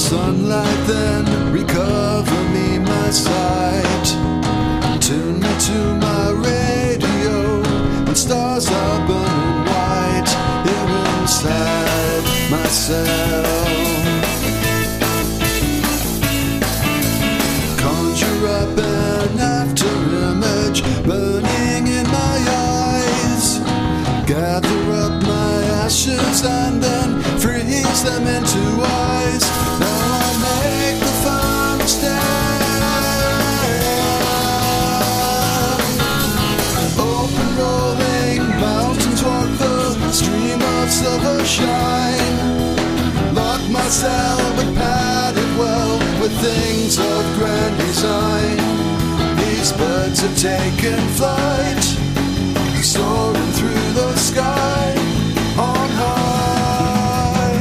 sunlight, then recover me my sight. Tune me to my radio when stars are burning white here inside myself. Conjure up an after image burning in my eyes. Gather up my ashes and then freeze them into ice. Now I make the final stand. Open rolling mountains walk the stream of silver shine. Lock myself but padded well with things of grand design. These birds have taken flight, soaring through the sky on high.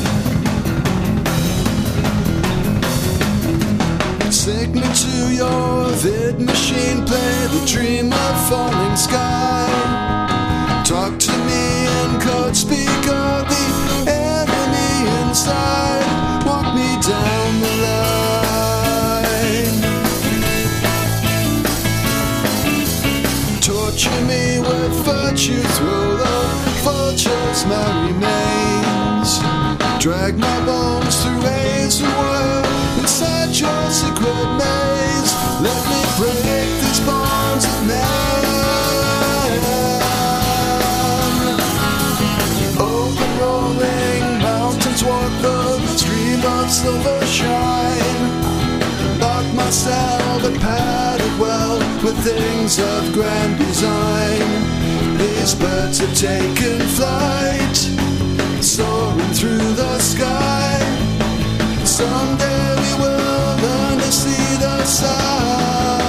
Sync me to your vid machine, play the dream of falling sky. Talk to me in code, speak of the enemy inside. Walk me down the line. Torture me with virtue through the vulture's merry maze. Drag my bones through ways and wire inside your secret maze. Let me break these bonds of man. Open rolling mountains walk the stream of silver shine. Lock myself and pad it well with things of grand design. These birds have taken flight, soaring through the sky. Someday we will learn to see the sight.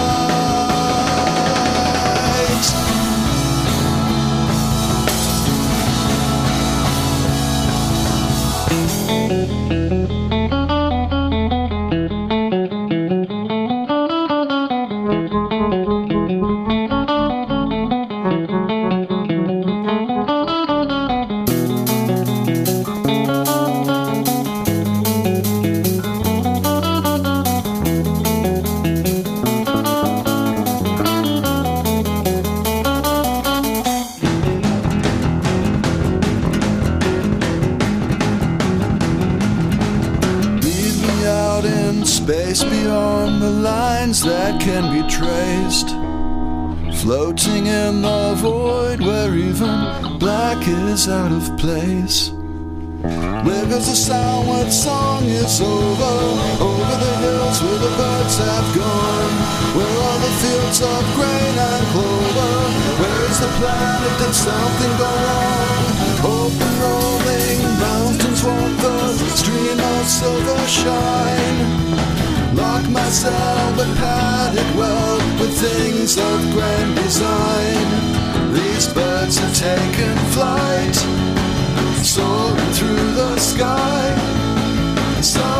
Space beyond the lines that can be traced, floating in the void where even black is out of place. Where goes the sound when song is over? Over the hills where the birds have gone. Where are the fields of grain and clover? Where is the planet? Did something go wrong? Open rolling mountains walk the stream of silver shine. Lock myself and pad it well with things of grand design. These birds have taken flight, soaring through the sky.